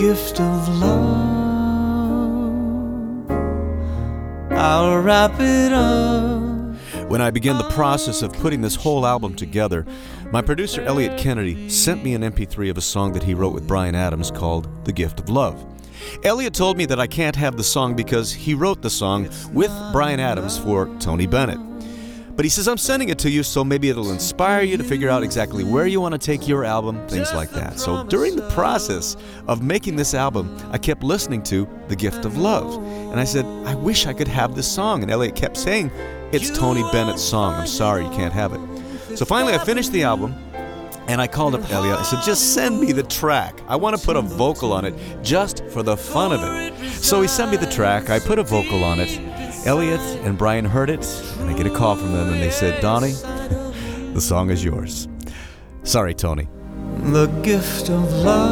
gift of love. I'll wrap it up. When I began the process of putting this whole album together, my producer Elliot Kennedy sent me an MP3 of a song that he wrote with Bryan Adams called The Gift of Love. Elliot told me that I can't have the song because he wrote the song with Bryan Adams for Tony Bennett. But he says, I'm sending it to you so maybe it'll inspire you to figure out exactly where you want to take your album, things like that. So during the process of making this album, I kept listening to The Gift of Love. And I said, I wish I could have this song. And Elliot kept saying, it's Tony Bennett's song. I'm sorry you can't have it. So finally I finished the album and I called up Elliot. I said, just send me the track. I want to put a vocal on it just for the fun of it. So he sent me the track. I put a vocal on it. Elliot and Bryan heard it, and I get a call from them, and they said, Donnie, the song is yours. Sorry, Tony. The gift of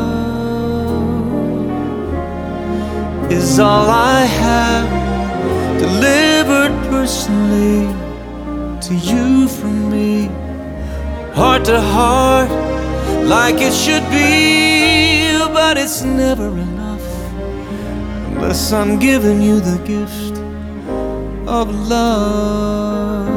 love is all I have, delivered personally to you from me, heart to heart, like it should be, but it's never enough unless I'm giving you the gift of love.